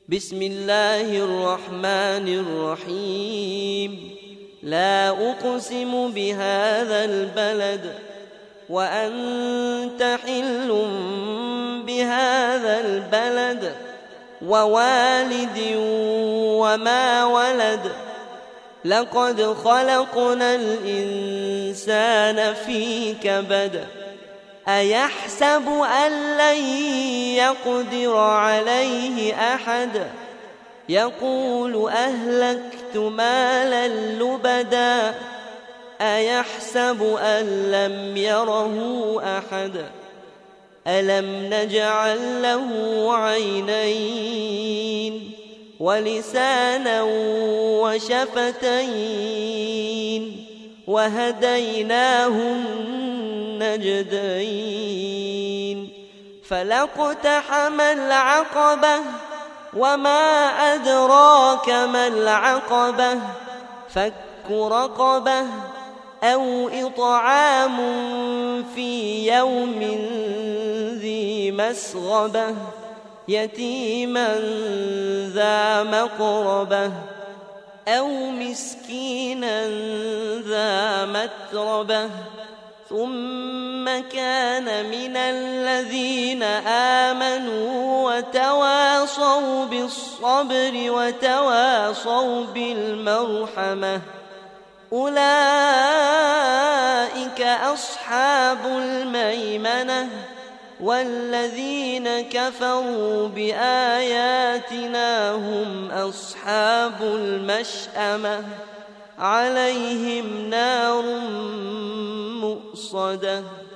بسم الله الرحمن الرحيم لا أقسم بهذا البلد وأنت حل بهذا البلد ووالد وما ولد لقد خلقنا الإنسان في كبد أيحسب أن لن يقدر عليه أحد يقول أهلكت مالا لبدا أيحسب أن لم يره أحد ألم نجعل له عينين ولسانا وشفتين وهديناه النجدين فلاقتحم العقبة وما أدراك ما العقبة فك رقبة أو إطعام في يوم ذي مسغبة يتيما ذا مقربة أو مسكينا ذا متربة ثم كان من الذين آمنوا وتواصوا بالصبر وتواصوا بالمرحمة أولئك أصحاب الميمنة والذين كفروا بآياتنا هم أصحاب المشأمة عليهم نار مؤصدة